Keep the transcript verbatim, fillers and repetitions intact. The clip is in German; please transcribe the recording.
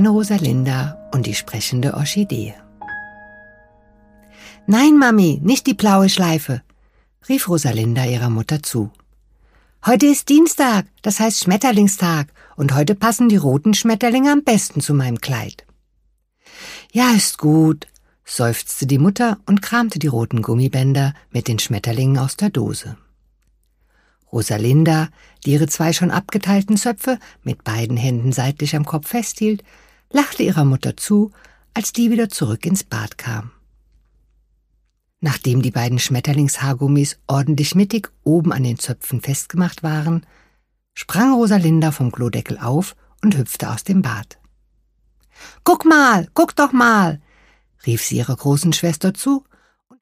kleine Rosalinda und die sprechende Orchidee. »Nein, Mami, nicht die blaue Schleife«, rief Rosalinda ihrer Mutter zu. »Heute ist Dienstag, das heißt Schmetterlingstag, und heute passen die roten Schmetterlinge am besten zu meinem Kleid.« »Ja, ist gut«, seufzte die Mutter und kramte die roten Gummibänder mit den Schmetterlingen aus der Dose. Rosalinda, die ihre zwei schon abgeteilten Zöpfe mit beiden Händen seitlich am Kopf festhielt, lachte ihrer Mutter zu, als die wieder zurück ins Bad kam. Nachdem die beiden Schmetterlingshaargummis ordentlich mittig oben an den Zöpfen festgemacht waren, sprang Rosalinda vom Klodeckel auf und hüpfte aus dem Bad. »Guck mal, guck doch mal«, rief sie ihrer großen Schwester zu